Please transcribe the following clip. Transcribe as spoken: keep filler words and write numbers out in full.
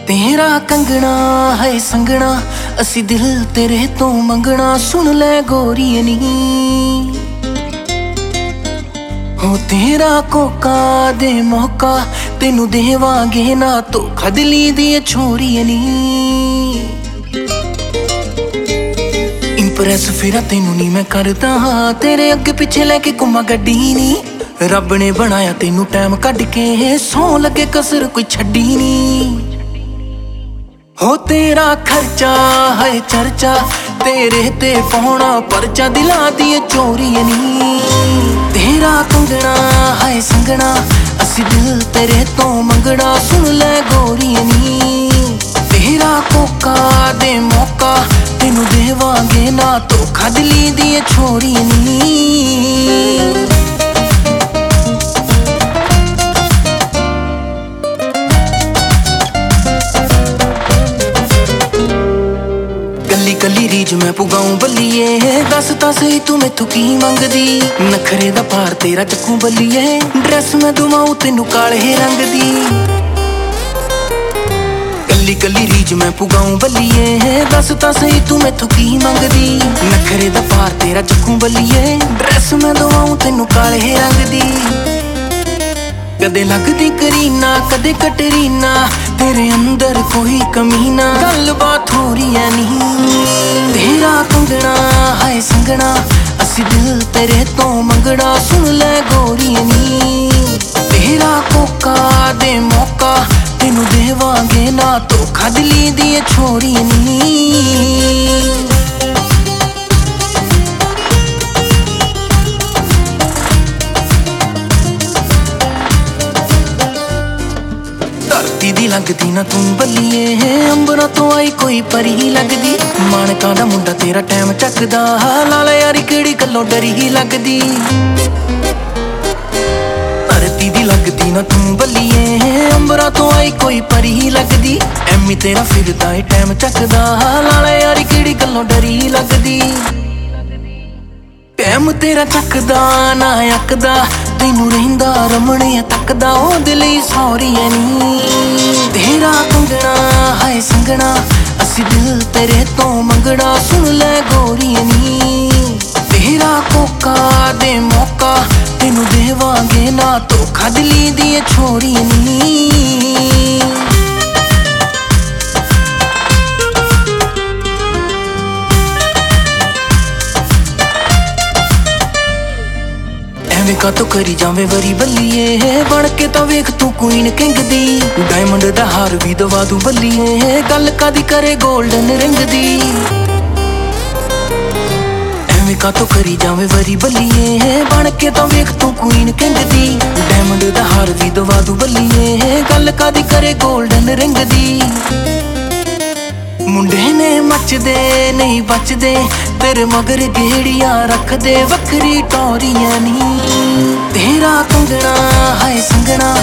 तेरा कंगना है संगना असी दिल तेरे तो मंगना सुन ले गोरीए नी हो तेरा कोका दे मौका तेनू देवांगे ना तो खदली दी छोरीए नी इंप्रेस फिरा तेनू नी मैं करदा तेरे अगे पिछे लेके घुमा गड्डी नी रब ने बनाया तेनू टाइम कढ के सौ लगे कसर कोई छड्डी नी हो तेरा खर्चा है चर्चा तेरे ते पौना परचा दिला दिए चोरी नी तेरा कंगना है संगना असी दिल तेरे तो मंगना सुन ले गोरी नी तेरा कोका दे मौका तेनू देवांगे ना तो खदली दिए छोरी नी कली रीज मैं पुगाऊं बल्लिए दस ता सही तू मैथू की मंगदी नखरे दा पार तेरा चक्कू बल्लिए ड्रेस मैं दुवाऊं तेनू काले रंग दी कली कली रीज मैं पुगाऊं बल्लिए दस ता सही तू मैथू की मंगदी नखरे दा पार तेरा चक्कू बल्लिए ड्रेस मैं दुवाऊं तेनू काले रंग दी कदे लगदी करीना कदे कटरीना तेरे अंदर कोई कमी ना गल बात हो रही है नहीं तेरा कंगना है संगना असी दिल तेरे तो मंगना सुन ले गोरी नी तेरा कोका दे मौका तेनू देवांगे ना तो खदली दिए छोरी नी दी लगदी ना तू बल्लिए अंबरा तो आई कोई परी लगदी मानका दा मुंडा तेरा टाइम चकदा लाल यारी केड़ी गल्लों डरी ही लगदी धरती दी लगदी ना तू बल्लिए अंबरा तो आई कोई परी ही लगदी एमी तेरा फिरदा ए टाइम चकदा लाल यारी केड़ी गल्लों डरी ही लगदी टाइम तेरा चकदा ना अकदा तेनू रहिंदा रमणे तकदा ओहदे लई सौरी नी तेरा कंगना है संगना असी दिल तेरे तो मंगना सुन ले गोरी नी तेरा कोका दे मौका तेनू देवांगे ना तो खदली दिए छोरी नी का तो करी जावे वरी बल्लिए बन के तो वेख तू क्वीन किंग दी डायमंड दा हार भी दवा दूं बल्लिए गल कादी करे गोल्डन रिंग दी एवें का तो करी जावे वरी बल्लिए बन के तो वेख तू क्वीन किंग दी डायमंड दा हार भी दवा दूं बल्लिए गल कादी करे गोल्डन रिंग दी मुंडे ने मचदे नहीं बचदे तेरे मगर गेड़ियां रख दे वक्री टोरियां नी तेरा कंगना है संगना